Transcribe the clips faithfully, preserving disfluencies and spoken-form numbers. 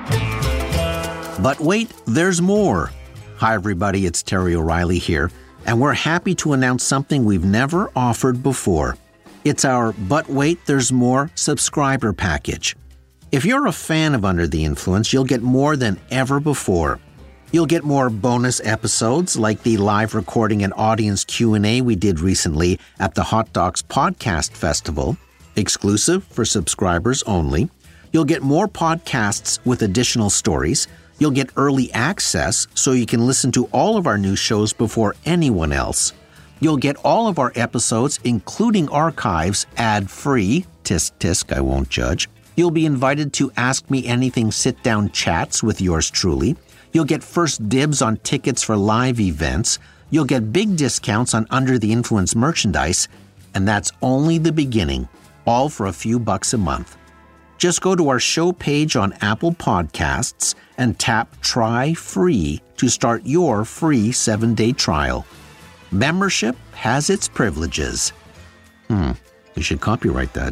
But wait, there's more. Hi, everybody. It's Terry O'Reilly here, and we're happy to announce something we've never offered before. It's our But Wait, There's More subscriber package. If you're a fan of Under the Influence, you'll get more than ever before. You'll get more bonus episodes like the live recording and audience Q and A we did recently at the Hot Docs Podcast Festival, exclusive for subscribers only. You'll get more podcasts with additional stories. You'll get early access so you can listen to all of our new shows before anyone else. You'll get all of our episodes, including archives, ad-free. Tisk, tisk, I won't judge. You'll be invited to Ask Me Anything sit-down chats with yours truly. You'll get first dibs on tickets for live events. You'll get big discounts on Under the Influence merchandise. And that's only the beginning, all for a few bucks a month. Just go to our show page on Apple Podcasts and tap Try Free to start your free seven-day trial. Membership has its privileges. Hmm, you should copyright that.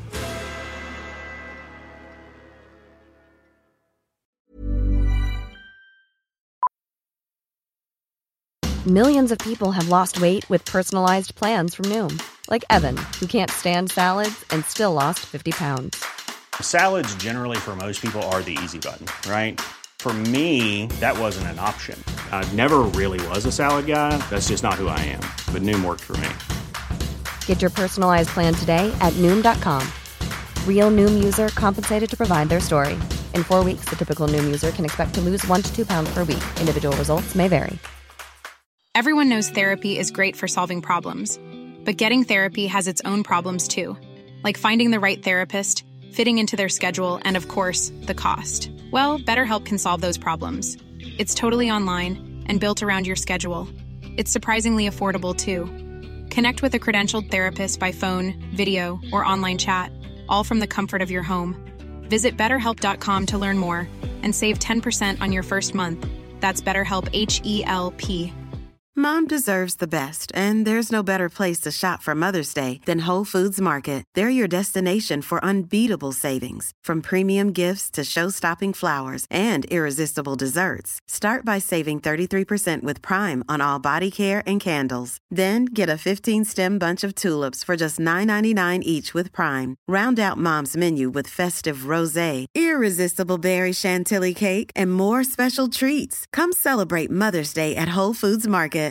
Millions of people have lost weight with personalized plans from Noom. Like Evan, who can't stand salads and still lost fifty pounds. Salads generally for most people are the easy button, right? For me, that wasn't an option. I never really was a salad guy. That's just not who I am. But Noom worked for me. Get your personalized plan today at Noom dot com. Real Noom user compensated to provide their story. In four weeks, the typical Noom user can expect to lose one to two pounds per week. Individual results may vary. Everyone knows therapy is great for solving problems. But getting therapy has its own problems too. Like finding the right therapist, fitting into their schedule, and of course, the cost. Well, BetterHelp can solve those problems. It's totally online and built around your schedule. It's surprisingly affordable, too. Connect with a credentialed therapist by phone, video, or online chat, all from the comfort of your home. Visit better help dot com to learn more and save ten percent on your first month. That's BetterHelp, H E L P. Mom deserves the best, and there's no better place to shop for Mother's Day than Whole Foods Market. They're your destination for unbeatable savings, from premium gifts to show-stopping flowers and irresistible desserts. Start by saving thirty-three percent with Prime on all body care and candles. Then get a fifteen-stem bunch of tulips for just nine ninety-nine each with Prime. Round out Mom's menu with festive rosé, irresistible berry chantilly cake, and more special treats. Come celebrate Mother's Day at Whole Foods Market.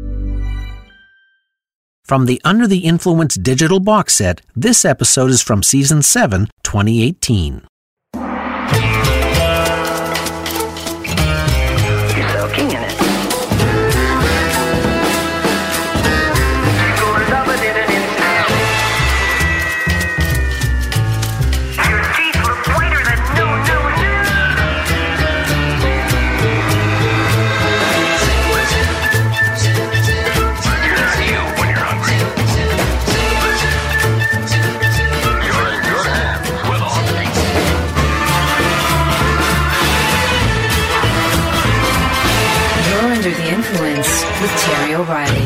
From the Under the Influence digital box set, this episode is from Season seven, twenty eighteen. You're soaking in it. Your teeth look whiter than new, new, new. You're not you when you're hungry. You're in good hands with Oxy. You're Under the Influence with Terry O'Reilly.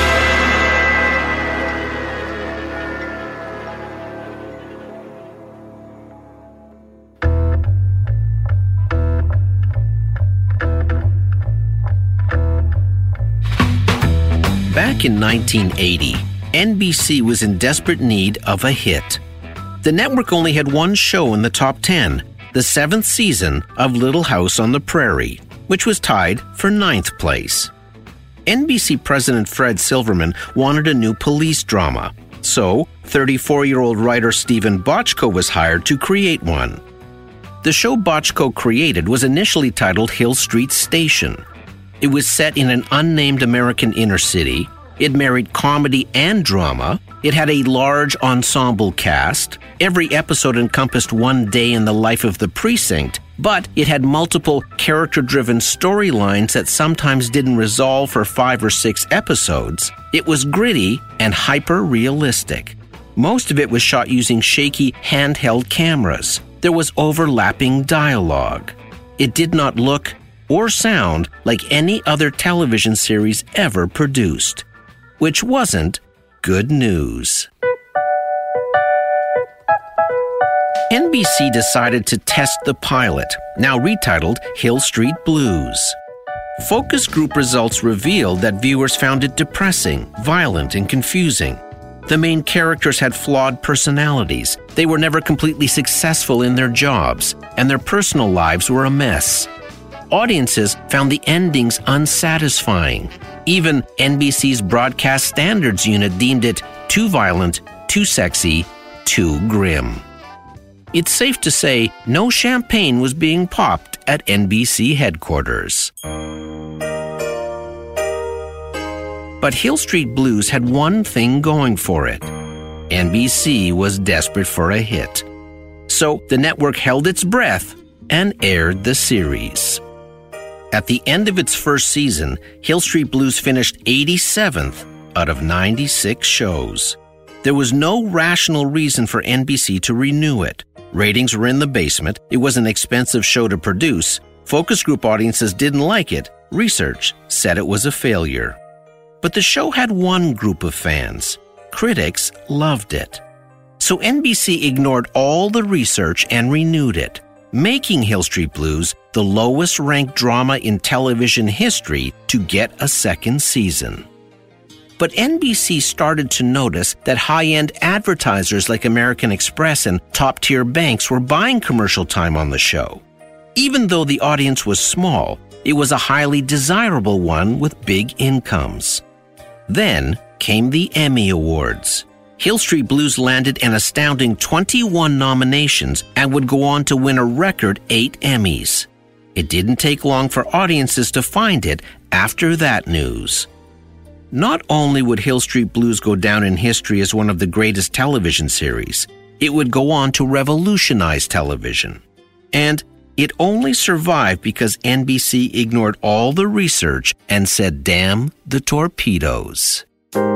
Back in nineteen eighty, N B C was in desperate need of a hit. The network only had one show in the top ten, the seventh season of Little House on the Prairie, which was tied for ninth place. N B C President Fred Silverman wanted a new police drama, so thirty-four-year-old writer Stephen Bochco was hired to create one. The show Bochco created was initially titled Hill Street Station. It was set in an unnamed American inner city. It married comedy and drama. It had a large ensemble cast. Every episode encompassed one day in the life of the precinct, but it had multiple character-driven storylines that sometimes didn't resolve for five or six episodes. It was gritty and hyper-realistic. Most of it was shot using shaky handheld cameras. There was overlapping dialogue. It did not look or sound like any other television series ever produced, which wasn't good news. N B C decided to test the pilot, now retitled Hill Street Blues. Focus group results revealed that viewers found it depressing, violent, and confusing. The main characters had flawed personalities, they were never completely successful in their jobs, and their personal lives were a mess. Audiences found the endings unsatisfying. Even N B C's Broadcast Standards Unit deemed it too violent, too sexy, too grim. It's safe to say no champagne was being popped at N B C headquarters. But Hill Street Blues had one thing going for it. N B C was desperate for a hit. So the network held its breath and aired the series. At the end of its first season, Hill Street Blues finished eighty-seventh out of ninety-six shows. There was no rational reason for N B C to renew it. Ratings were in the basement, it was an expensive show to produce, focus group audiences didn't like it, research said it was a failure. But the show had one group of fans. Critics loved it. So N B C ignored all the research and renewed it, making Hill Street Blues the lowest-ranked drama in television history to get a second season. But N B C started to notice that high-end advertisers like American Express and top-tier banks were buying commercial time on the show. Even though the audience was small, it was a highly desirable one with big incomes. Then came the Emmy Awards. Hill Street Blues landed an astounding twenty-one nominations and would go on to win a record eight Emmys. It didn't take long for audiences to find it after that news. Not only would Hill Street Blues go down in history as one of the greatest television series, it would go on to revolutionize television. And it only survived because N B C ignored all the research and said, "Damn the torpedoes."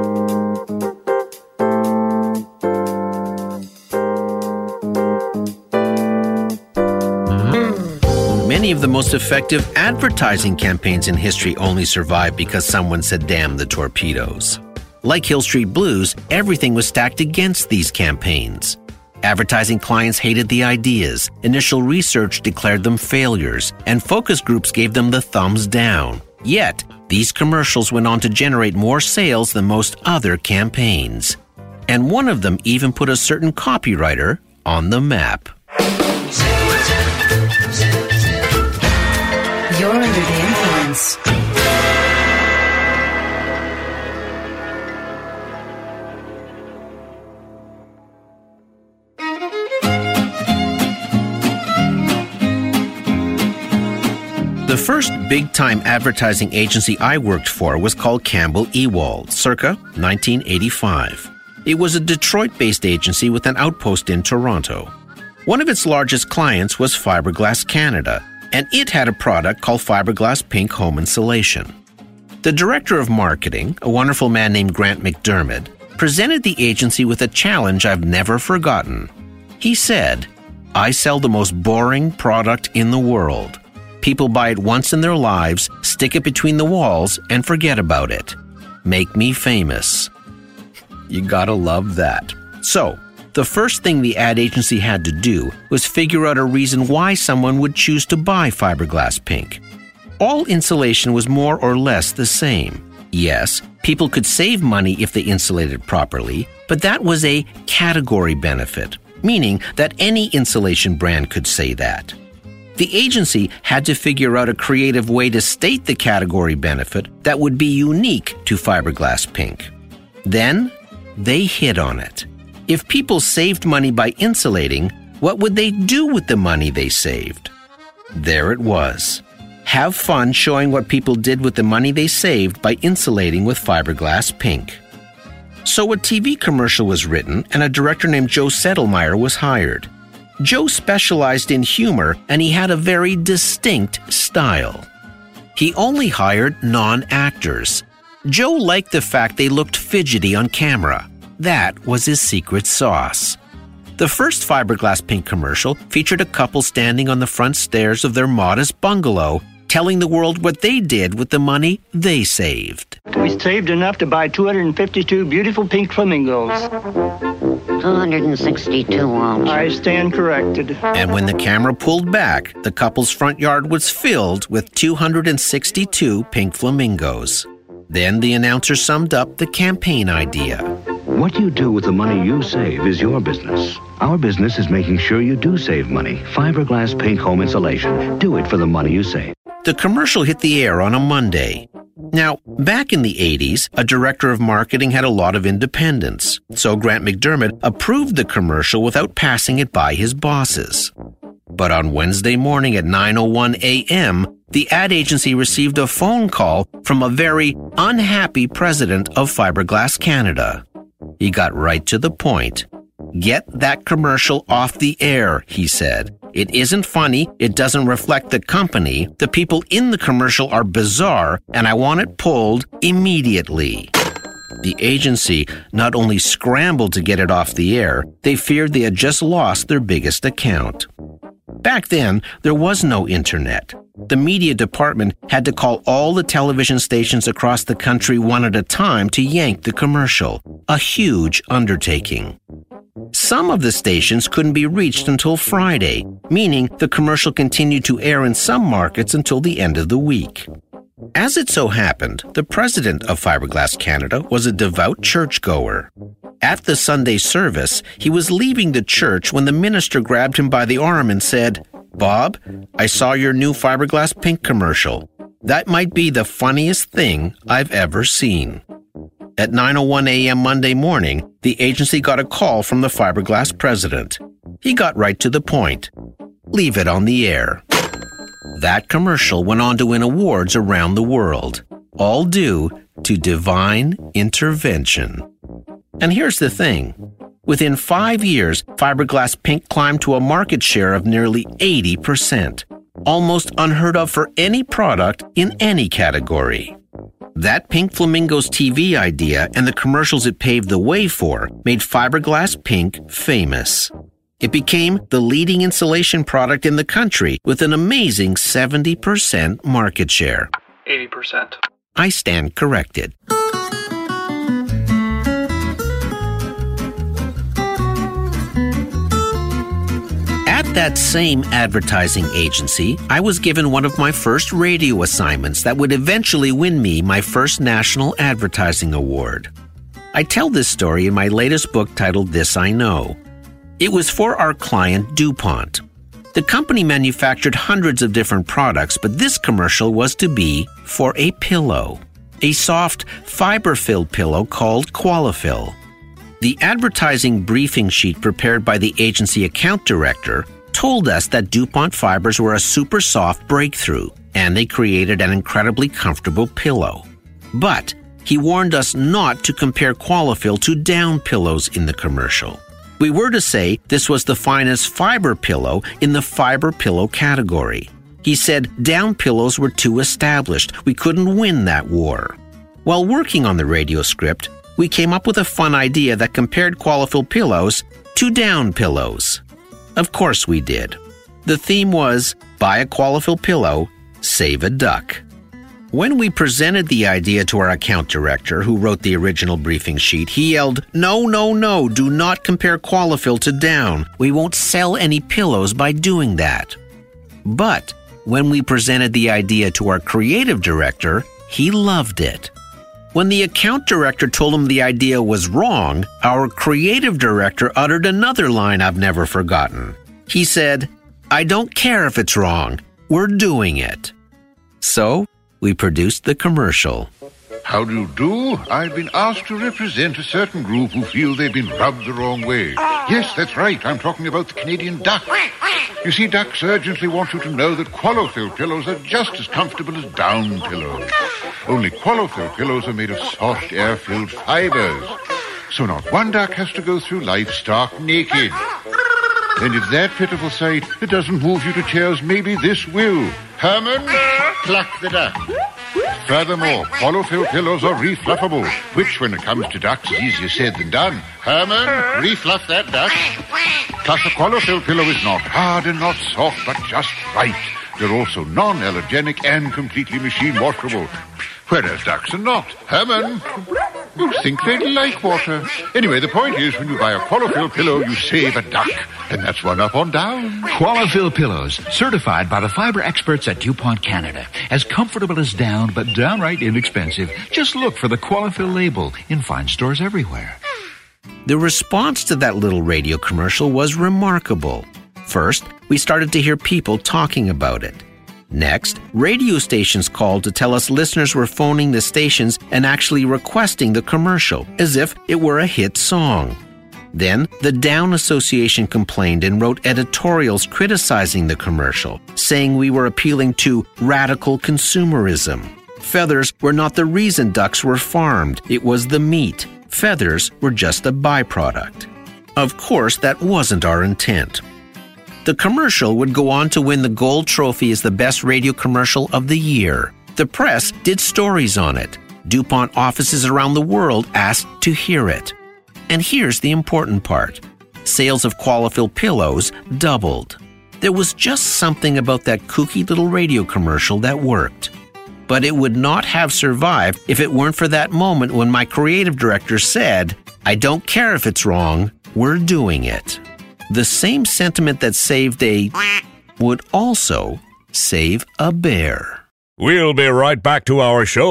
Many of the most effective advertising campaigns in history only survived because someone said, "Damn the torpedoes." Like Hill Street Blues, everything was stacked against these campaigns. Advertising clients hated the ideas, initial research declared them failures, and focus groups gave them the thumbs down. Yet, these commercials went on to generate more sales than most other campaigns. And one of them even put a certain copywriter on the map. You're under the influence. The first big-time advertising agency I worked for was called Campbell Ewald, circa nineteen eighty-five. It was a Detroit-based agency with an outpost in Toronto. One of its largest clients was Fiberglass Canada, and it had a product called Fiberglass Pink Home Insulation. The director of marketing, a wonderful man named Grant McDermott, presented the agency with a challenge I've never forgotten. He said, "I sell the most boring product in the world. People buy it once in their lives, stick it between the walls, and forget about it. Make me famous." You gotta love that. So, the first thing the ad agency had to do was figure out a reason why someone would choose to buy Fiberglass Pink. All insulation was more or less the same. Yes, people could save money if they insulated properly, but that was a category benefit, meaning that any insulation brand could say that. The agency had to figure out a creative way to state the category benefit that would be unique to Fiberglass Pink. Then, they hit on it. If people saved money by insulating, what would they do with the money they saved? There it was. Have fun showing what people did with the money they saved by insulating with Fiberglass Pink. So a T V commercial was written and a director named Joe Settlemyer was hired. Joe specialized in humor and he had a very distinct style. He only hired non-actors. Joe liked the fact they looked fidgety on camera. That was his secret sauce. The first Fiberglass Pink commercial featured a couple standing on the front stairs of their modest bungalow, telling the world what they did with the money they saved. We saved enough to buy two hundred fifty-two beautiful pink flamingos. two hundred sixty-two, Walter. I stand corrected. And when the camera pulled back, the couple's front yard was filled with two hundred sixty-two pink flamingos. Then the announcer summed up the campaign idea. What you do with the money you save is your business. Our business is making sure you do save money. Fiberglass pink home insulation. Do it for the money you save. The commercial hit the air on a Monday. Now, back in the eighties, a director of marketing had a lot of independence, so Grant McDermott approved the commercial without passing it by his bosses. But on Wednesday morning at nine oh one a.m., the ad agency received a phone call from a very unhappy president of Fiberglass Canada. He got right to the point. "Get that commercial off the air," he said. "It isn't funny, it doesn't reflect the company, the people in the commercial are bizarre, and I want it pulled immediately." The agency not only scrambled to get it off the air, they feared they had just lost their biggest account. Back then, there was no internet. The media department had to call all the television stations across the country one at a time to yank the commercial, a huge undertaking. Some of the stations couldn't be reached until Friday, meaning the commercial continued to air in some markets until the end of the week. As it so happened, the president of Fiberglass Canada was a devout churchgoer. At the Sunday service, he was leaving the church when the minister grabbed him by the arm and said, "Bob, I saw your new Fiberglass Pink commercial. That might be the funniest thing I've ever seen." At nine oh one a.m. Monday morning, the agency got a call from the Fiberglass president. He got right to the point. Leave it on the air. That commercial went on to win awards around the world, all due to divine intervention. And here's the thing. Within five years, Fiberglass Pink climbed to a market share of nearly eighty percent, almost unheard of for any product in any category. That Pink Flamingos T V idea and the commercials it paved the way for made Fiberglass Pink famous. It became the leading insulation product in the country with an amazing seventy percent market share. eighty percent. I stand corrected. At that same advertising agency, I was given one of my first radio assignments that would eventually win me my first National Advertising Award. I tell this story in my latest book titled This I Know. It was for our client DuPont. The company manufactured hundreds of different products, but this commercial was to be for a pillow, a soft, fiber-filled pillow called Qualifil. The advertising briefing sheet prepared by the agency account director told us that DuPont fibers were a super soft breakthrough, and they created an incredibly comfortable pillow. But he warned us not to compare Qualifil to down pillows in the commercial. We were to say this was the finest fiber pillow in the fiber pillow category. He said down pillows were too established. We couldn't win that war. While working on the radio script, we came up with a fun idea that compared Qualifil pillows to down pillows. Of course we did. The theme was, buy a Qualifil pillow, save a duck. When we presented the idea to our account director, who wrote the original briefing sheet, he yelled, "No, no, no, do not compare Qualifil to down. We won't sell any pillows by doing that." But when we presented the idea to our creative director, he loved it. When the account director told him the idea was wrong, our creative director uttered another line I've never forgotten. He said, "I don't care if it's wrong. We're doing it." So, we produced the commercial. How do you do? I've been asked to represent a certain group who feel they've been rubbed the wrong way. Yes, that's right. I'm talking about the Canadian duck. You see, ducks urgently want you to know that Qualifil pillows are just as comfortable as down pillows. Only Qualifil pillows are made of soft, air-filled fibers. So not one duck has to go through life stark naked. And if that pitiful sight it doesn't move you to tears, maybe this will. Herman, pluck the duck. Furthermore, Qualifil pillows are refluffable, which when it comes to ducks is easier said than done. Herman, refluff that duck. Plus a Qualifil pillow is not hard and not soft, but just right. They're also non-allergenic and completely machine washable. Whereas ducks are not. Herman, you'd think they'd like water. Anyway, the point is, when you buy a Qualifill pillow, you save a duck. And that's one up on down. Qualifill pillows, certified by the fiber experts at DuPont Canada. As comfortable as down, but downright inexpensive. Just look for the Qualifill label in fine stores everywhere. The response to that little radio commercial was remarkable. First, we started to hear people talking about it. Next, radio stations called to tell us listeners were phoning the stations and actually requesting the commercial, as if it were a hit song. Then, the Down Association complained and wrote editorials criticizing the commercial, saying we were appealing to radical consumerism. Feathers were not the reason ducks were farmed, it was the meat. Feathers were just a byproduct. Of course, that wasn't our intent. The commercial would go on to win the Gold Trophy as the best radio commercial of the year. The press did stories on it. DuPont offices around the world asked to hear it. And here's the important part. Sales of Qualifill pillows doubled. There was just something about that kooky little radio commercial that worked. But it would not have survived if it weren't for that moment when my creative director said, "I don't care if it's wrong, we're doing it." The same sentiment that saved a would also save a bear. We'll be right back to our show.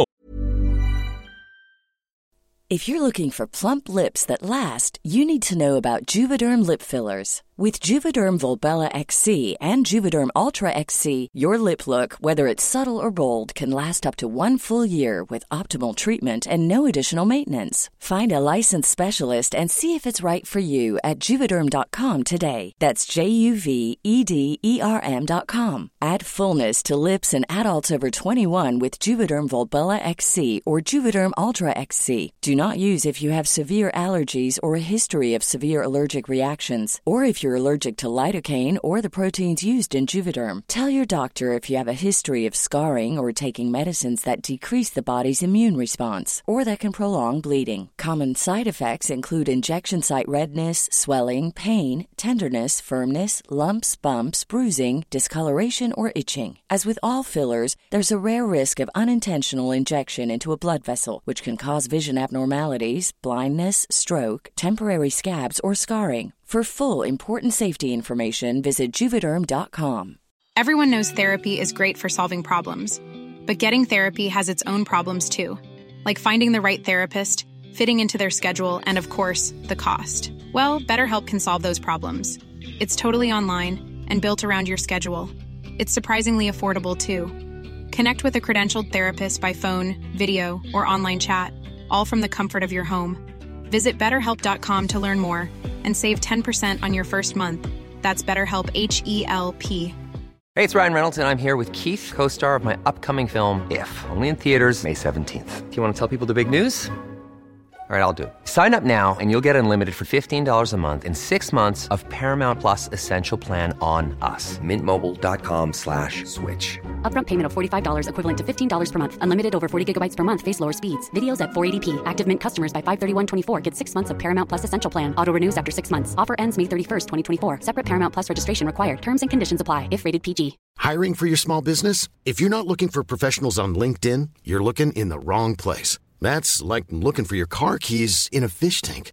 If you're looking for plump lips that last, you need to know about Juvederm lip fillers. With Juvederm Volbella X C and Juvederm Ultra X C, your lip look, whether it's subtle or bold, can last up to one full year with optimal treatment and no additional maintenance. Find a licensed specialist and see if it's right for you at Juvederm dot com today. That's J U V E D E R M dot com. Add fullness to lips in adults over twenty-one with Juvederm Volbella X C or Juvederm Ultra X C. Do not use if you have severe allergies or a history of severe allergic reactions, or if you're allergic to lidocaine or the proteins used in Juvederm. Tell your doctor if you have a history of scarring or taking medicines that decrease the body's immune response or that can prolong bleeding. Common side effects include injection site redness, swelling, pain, tenderness, firmness, lumps, bumps, bruising, discoloration, or itching. As with all fillers, there's a rare risk of unintentional injection into a blood vessel, which can cause vision abnormalities, blindness, stroke, temporary scabs, or scarring. For full, important safety information, visit Juvederm dot com. Everyone knows therapy is great for solving problems, but getting therapy has its own problems too, like finding the right therapist, fitting into their schedule, and of course, the cost. Well, BetterHelp can solve those problems. It's totally online and built around your schedule. It's surprisingly affordable too. Connect with a credentialed therapist by phone, video, or online chat, all from the comfort of your home. Visit better help dot com to learn more and save ten percent on your first month. That's BetterHelp, H E L P. Hey, it's Ryan Reynolds, and I'm here with Keith, co-star of my upcoming film, If, only in theaters May seventeenth. Do you want to tell people the big news? All right, I'll do it. Sign up now and you'll get unlimited for fifteen dollars a month and six months of Paramount Plus Essential Plan on us. Mint Mobile dot com slash switch. Upfront payment of forty-five dollars equivalent to fifteen dollars per month. Unlimited over forty gigabytes per month. Face lower speeds. Videos at four eighty p. Active Mint customers by five thirty-one twenty-four get six months of Paramount Plus Essential Plan. Auto renews after six months. Offer ends May thirty-first, twenty twenty-four. Separate Paramount Plus registration required. Terms and conditions apply if rated P G. Hiring for your small business? If you're not looking for professionals on LinkedIn, you're looking in the wrong place. That's like looking for your car keys in a fish tank.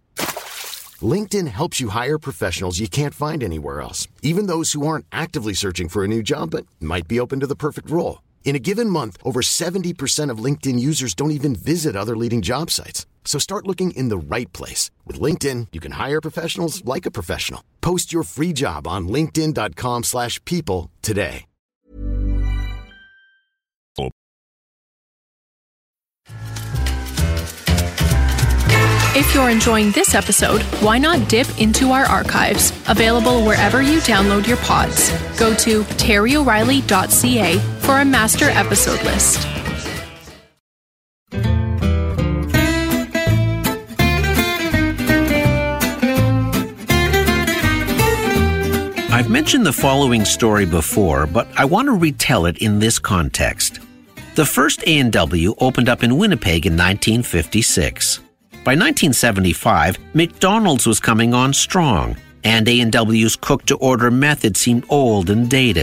LinkedIn helps you hire professionals you can't find anywhere else, even those who aren't actively searching for a new job but might be open to the perfect role. In a given month, over seventy percent of LinkedIn users don't even visit other leading job sites. So start looking in the right place. With LinkedIn, you can hire professionals like a professional. Post your free job on linkedin dot com slash people today. If you're enjoying this episode, why not dip into our archives, available wherever you download your pods. Go to terry o'reilly dot c a for a master episode list. I've mentioned the following story before, but I want to retell it in this context. The first A and W opened up in Winnipeg in nineteen fifty-six. By nineteen seventy-five, McDonald's was coming on strong, and A and W's cook-to-order method seemed old and dated.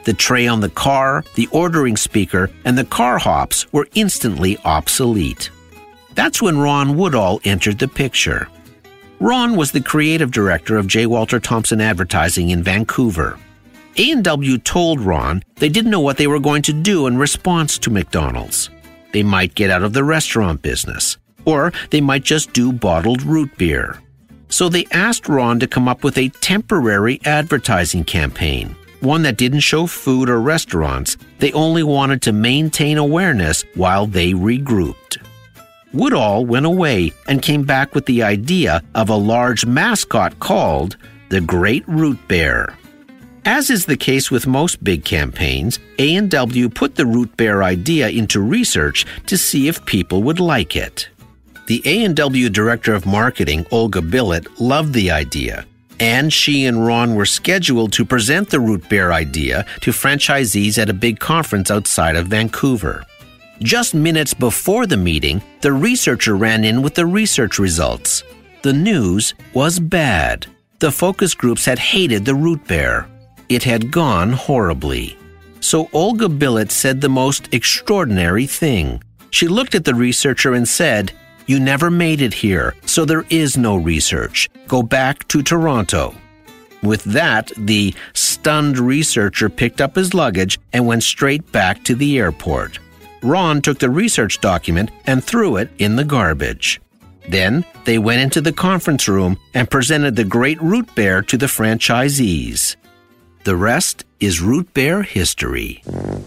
the tray on the car, the ordering speaker, and the car hops were instantly obsolete. That's when Ron Woodall entered the picture. Ron was the creative director of J. Walter Thompson Advertising in Vancouver. A and W told Ron they didn't know what they were going to do in response to McDonald's. They might get out of the restaurant business, or they might just do bottled root beer. So they asked Ron to come up with a temporary advertising campaign, one that didn't show food or restaurants. They only wanted to maintain awareness while they regrouped. Woodall went away and came back with the idea of a large mascot called the Great Root Bear. As is the case with most big campaigns, A and W put the root bear idea into research to see if people would like it. The A and W director of marketing, Olga Billet, loved the idea, and she and Ron were scheduled to present the root bear idea to franchisees at a big conference outside of Vancouver. Just minutes before the meeting, the researcher ran in with the research results. The news was bad. The focus groups had hated the root bear. It had gone horribly. So Olga Billet said the most extraordinary thing. She looked at the researcher and said, "You never made it here, so there is no research. Go back to Toronto." With that, the stunned researcher picked up his luggage and went straight back to the airport. Ron took the research document and threw it in the garbage. Then they went into the conference room and presented the Great Root Bear to the franchisees. The rest is root bear history.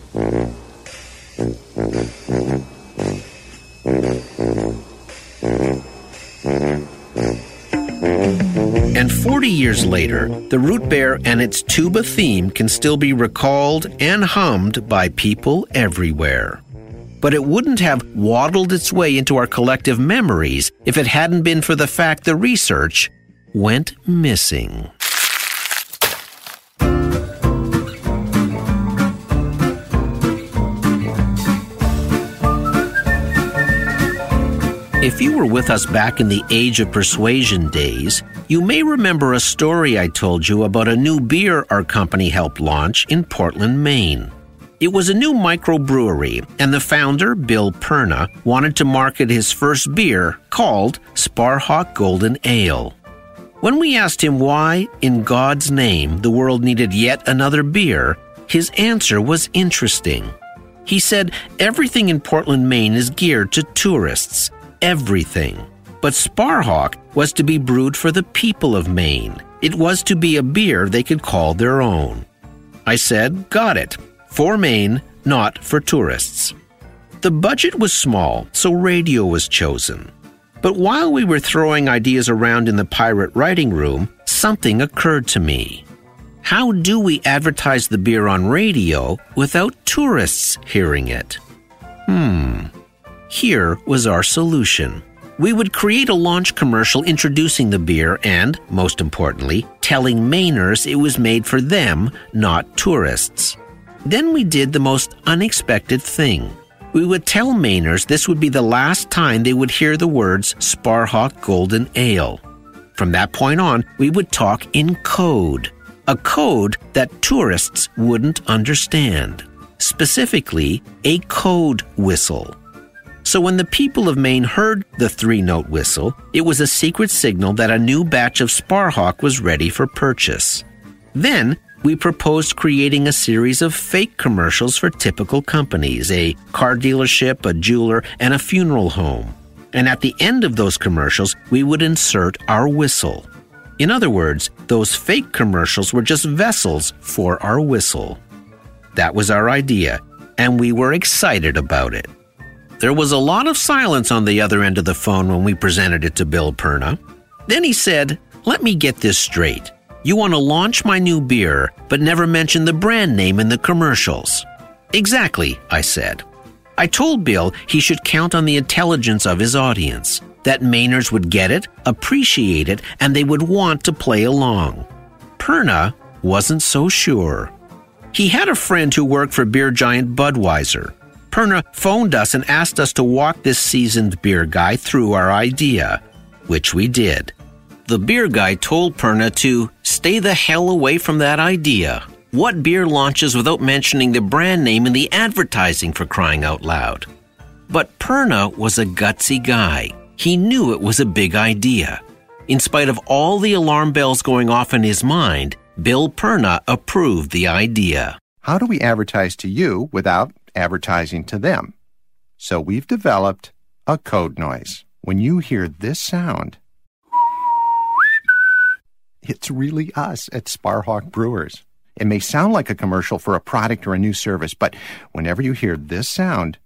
And forty years later, the root bear and its tuba theme can still be recalled and hummed by people everywhere. But it wouldn't have waddled its way into our collective memories if it hadn't been for the fact the research went missing. If you were with us back in the Age of Persuasion days, you may remember a story I told you about a new beer our company helped launch in Portland, Maine. It was a new microbrewery, and the founder, Bill Perna, wanted to market his first beer called Sparhawk Golden Ale. When we asked him why, in God's name, the world needed yet another beer, his answer was interesting. He said everything in Portland, Maine is geared to tourists. Everything. But Sparhawk was to be brewed for the people of Maine. It was to be a beer they could call their own. I said, got it. For Maine, not for tourists. The budget was small, so radio was chosen. But while we were throwing ideas around in the pirate writing room, something occurred to me. How do we advertise the beer on radio without tourists hearing it? Hmm. Here was our solution. We would create a launch commercial introducing the beer and, most importantly, telling Mainers it was made for them, not tourists. Then we did the most unexpected thing. We would tell Mainers this would be the last time they would hear the words Sparhawk Golden Ale. From that point on, we would talk in code, a code that tourists wouldn't understand, specifically a code whistle. So when the people of Maine heard the three-note whistle, it was a secret signal that a new batch of Sparhawk was ready for purchase. Then, we proposed creating a series of fake commercials for typical companies, a car dealership, a jeweler, and a funeral home. And at the end of those commercials, we would insert our whistle. In other words, those fake commercials were just vessels for our whistle. That was our idea, and we were excited about it. There was a lot of silence on the other end of the phone when we presented it to Bill Perna. Then he said, "Let me get this straight. You want to launch my new beer, but never mention the brand name in the commercials." "Exactly," I said. I told Bill he should count on the intelligence of his audience, that Mainers would get it, appreciate it, and they would want to play along. Perna wasn't so sure. He had a friend who worked for beer giant Budweiser. Perna phoned us and asked us to walk this seasoned beer guy through our idea, which we did. The beer guy told Perna to stay the hell away from that idea. What beer launches without mentioning the brand name in the advertising, for crying out loud? But Perna was a gutsy guy. He knew it was a big idea. In spite of all the alarm bells going off in his mind, Bill Perna approved the idea. How do we advertise to you without advertising to them? So we've developed a code noise. When you hear this sound, it's really us at Sparhawk Brewers. It may sound like a commercial for a product or a new service, but whenever you hear this sound,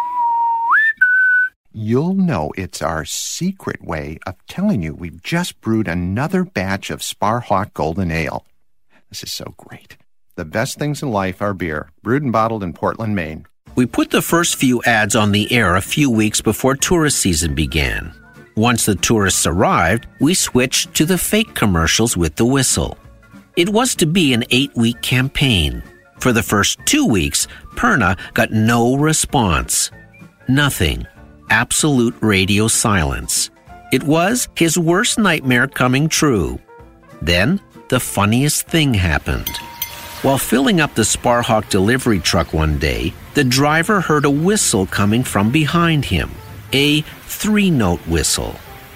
you'll know it's our secret way of telling you we've just brewed another batch of Sparhawk Golden Ale. This is so great. The best things in life are beer, brewed and bottled in Portland, Maine. We put the first few ads on the air a few weeks before tourist season began. Once the tourists arrived, we switched to the fake commercials with the whistle. It was to be an eight-week campaign. For the first two weeks, Perna got no response. Nothing. Absolute radio silence. It was his worst nightmare coming true. Then, the funniest thing happened. While filling up the Sparhawk delivery truck one day, the driver heard a whistle coming from behind him. A three-note whistle.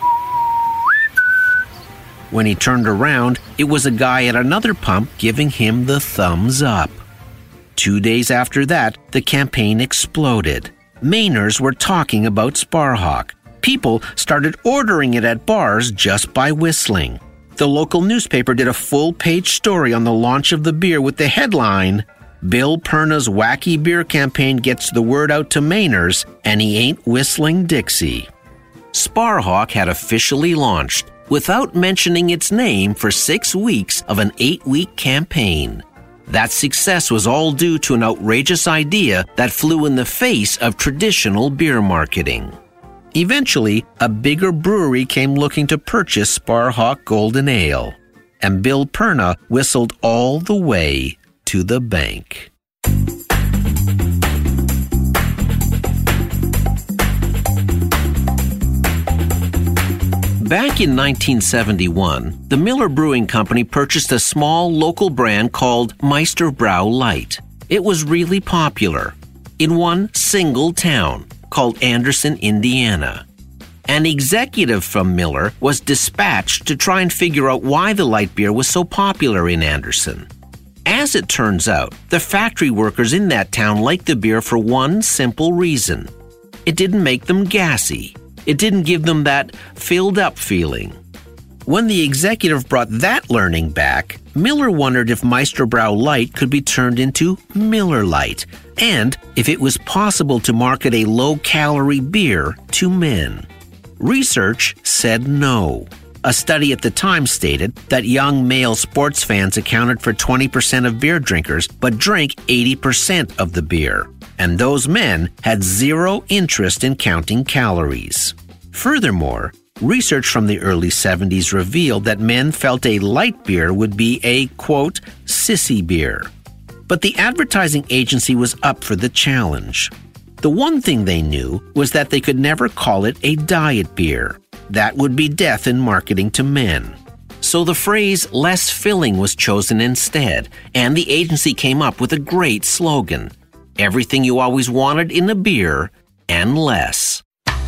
When he turned around, it was a guy at another pump giving him the thumbs up. Two days after that, the campaign exploded. Mainers were talking about Sparhawk. People started ordering it at bars just by whistling. The local newspaper did a full-page story on the launch of the beer with the headline, Bill Perna's wacky beer campaign gets the word out to Mainers, and he ain't whistling Dixie. Sparhawk had officially launched, without mentioning its name, for six weeks of an eight-week campaign. That success was all due to an outrageous idea that flew in the face of traditional beer marketing. Eventually, a bigger brewery came looking to purchase Sparhawk Golden Ale, and Bill Perna whistled all the way to the bank. Back in nineteen seventy-one, the Miller Brewing Company purchased a small local brand called Meisterbrau Light. It was really popular in one single town called Anderson, Indiana. An executive from Miller was dispatched to try and figure out why the light beer was so popular in Anderson. As it turns out, the factory workers in that town liked the beer for one simple reason. It didn't make them gassy. It didn't give them that filled-up feeling. When the executive brought that learning back, Miller wondered if Meisterbrau Light could be turned into Miller Lite, and if it was possible to market a low-calorie beer to men. Research said no. A study at the time stated that young male sports fans accounted for twenty percent of beer drinkers, but drank eighty percent of the beer. And those men had zero interest in counting calories. Furthermore, research from the early seventies revealed that men felt a light beer would be a, quote, sissy beer. But the advertising agency was up for the challenge. The one thing they knew was that they could never call it a diet beer. That would be death in marketing to men. So the phrase less filling was chosen instead, and the agency came up with a great slogan. Everything you always wanted in a beer, and less.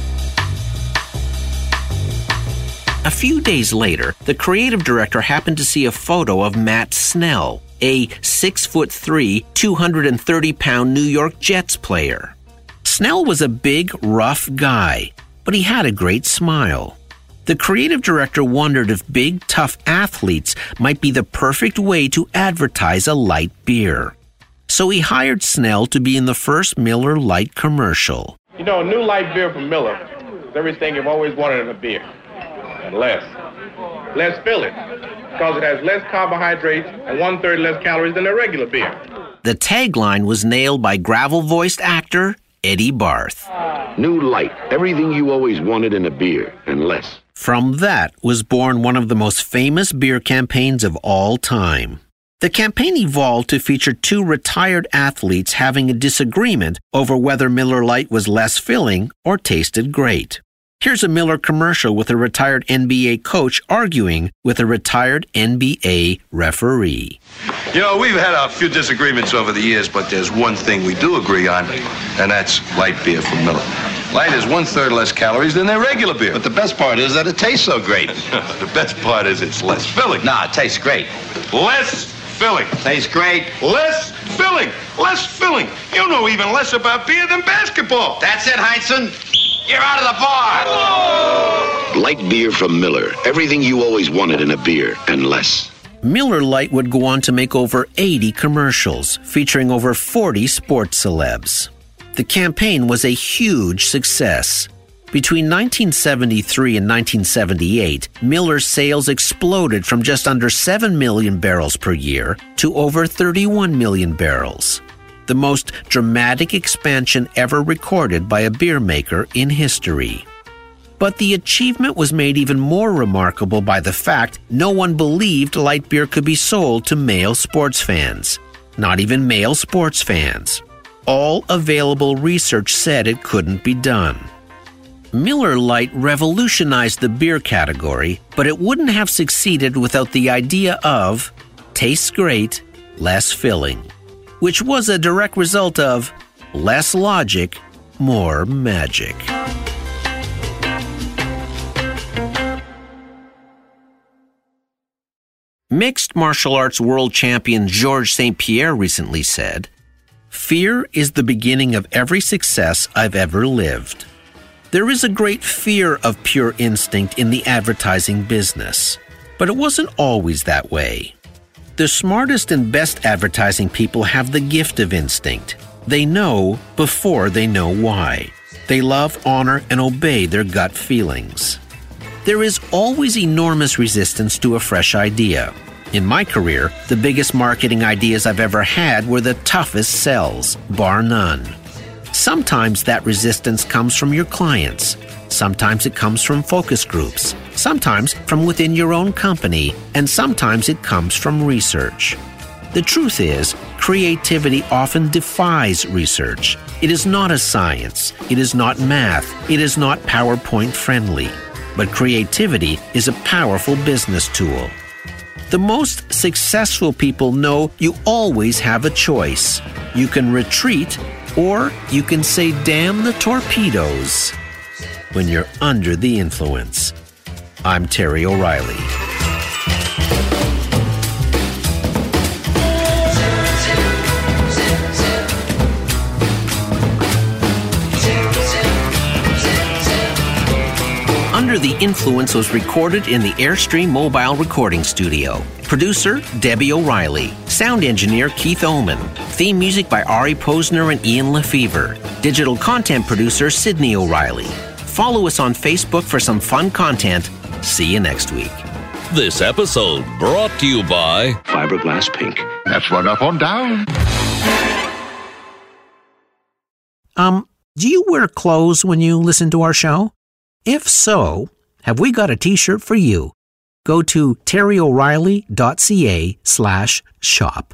A few days later, the creative director happened to see a photo of Matt Snell, a six foot three, two hundred thirty pound New York Jets player. Snell was a big, rough guy, but he had a great smile. The creative director wondered if big, tough athletes might be the perfect way to advertise a light beer. So he hired Snell to be in the first Miller Lite commercial. You know, a new light beer from Miller is everything you've always wanted in a beer. And less. Less filling. Because it has less carbohydrates and one-third less calories than a regular beer. The tagline was nailed by gravel-voiced actor Eddie Barth. New Light. Everything you always wanted in a beer, and less. From that was born one of the most famous beer campaigns of all time. The campaign evolved to feature two retired athletes having a disagreement over whether Miller Lite was less filling or tasted great. Here's a Miller commercial with a retired N B A coach arguing with a retired N B A referee. You know, we've had a few disagreements over the years, but there's one thing we do agree on, and that's light beer from Miller. Light is one-third less calories than their regular beer. But the best part is that it tastes so great. The best part is it's less filling. Nah, it tastes great. Less filling. Tastes great. Less filling. Less filling. You know even less about beer than basketball. That's it, Heinsohn. You're out of the bar. Whoa! Light beer from Miller. Everything you always wanted in a beer, and less. Miller Lite would go on to make over eighty commercials, featuring over forty sports celebs. The campaign was a huge success. Between nineteen seventy-three and nineteen seventy-eight, Miller's sales exploded from just under seven million barrels per year to over thirty-one million barrels. The most dramatic expansion ever recorded by a beer maker in history. But the achievement was made even more remarkable by the fact no one believed light beer could be sold to male sports fans. Not even male sports fans. All available research said it couldn't be done. Miller Lite revolutionized the beer category, but it wouldn't have succeeded without the idea of tastes great, less filling, which was a direct result of less logic, more magic. Mixed martial arts world champion Georges Saint Pierre recently said, "Fear is the beginning of every success I've ever lived." There is a great fear of pure instinct in the advertising business, but it wasn't always that way. The smartest and best advertising people have the gift of instinct. They know before they know why. They love, honor, and obey their gut feelings. There is always enormous resistance to a fresh idea. In my career, the biggest marketing ideas I've ever had were the toughest sells, bar none. Sometimes that resistance comes from your clients. Sometimes it comes from focus groups. Sometimes from within your own company. And sometimes it comes from research. The truth is, creativity often defies research. It is not a science. It is not math. It is not PowerPoint friendly. But creativity is a powerful business tool. The most successful people know you always have a choice. You can retreat, or you can say damn the torpedoes when you're under the influence. I'm Terry O'Reilly. Under the Influence was recorded in the Airstream Mobile Recording Studio. Producer, Debbie O'Reilly. Sound engineer, Keith Oman. Theme music by Ari Posner and Ian Lefevre. Digital content producer, Sydney O'Reilly. Follow us on Facebook for some fun content. See you next week. This episode brought to you by Fiberglass Pink. That's one up on down. Um, do you wear clothes when you listen to our show? If so, have we got a t-shirt for you? Go to terryoreilly.ca slash shop.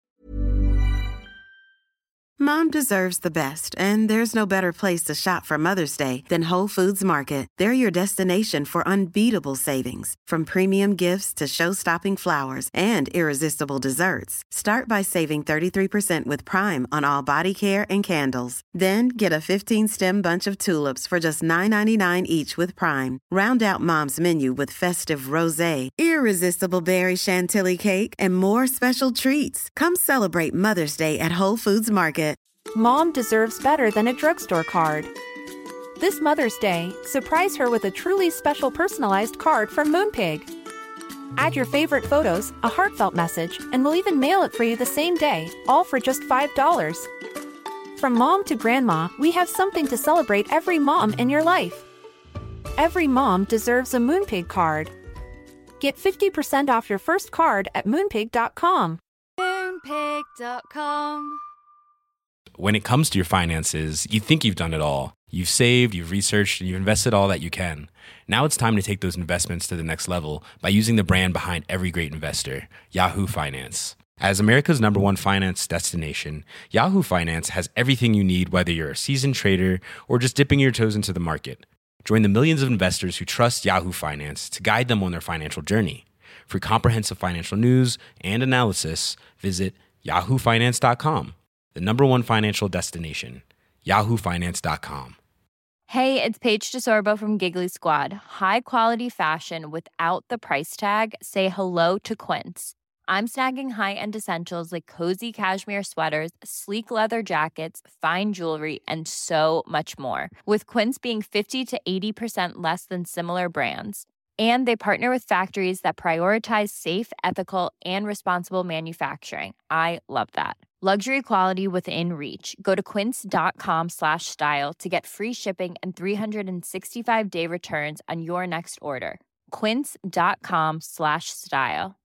Mom deserves the best, and there's no better place to shop for Mother's Day than Whole Foods Market. They're your destination for unbeatable savings, from premium gifts to show-stopping flowers and irresistible desserts. Start by saving thirty-three percent with Prime on all body care and candles. Then get a fifteen-stem bunch of tulips for just nine ninety-nine each with Prime. Round out Mom's menu with festive rosé, irresistible berry chantilly cake, and more special treats. Come celebrate Mother's Day at Whole Foods Market. Mom deserves better than a drugstore card. This Mother's Day, surprise her with a truly special personalized card from Moonpig. Add your favorite photos, a heartfelt message, and we'll even mail it for you the same day, all for just five dollars. From mom to grandma, we have something to celebrate every mom in your life. Every mom deserves a Moonpig card. Get fifty percent off your first card at moonpig dot com. moonpig dot com. When it comes to your finances, you think you've done it all. You've saved, you've researched, and you've invested all that you can. Now it's time to take those investments to the next level by using the brand behind every great investor, Yahoo Finance. As America's number one finance destination, Yahoo Finance has everything you need, whether you're a seasoned trader or just dipping your toes into the market. Join the millions of investors who trust Yahoo Finance to guide them on their financial journey. For comprehensive financial news and analysis, visit yahoo finance dot com, the number one financial destination, yahoo finance dot com. Hey, it's Paige DeSorbo from Giggly Squad. High quality fashion without the price tag. Say hello to Quince. I'm snagging high-end essentials like cozy cashmere sweaters, sleek leather jackets, fine jewelry, and so much more. With Quince being fifty to eighty percent less than similar brands. And they partner with factories that prioritize safe, ethical, and responsible manufacturing. I love that. Luxury quality within reach. Go to quince.com slash style to get free shipping and three sixty-five day returns on your next order. Quince.com slash style.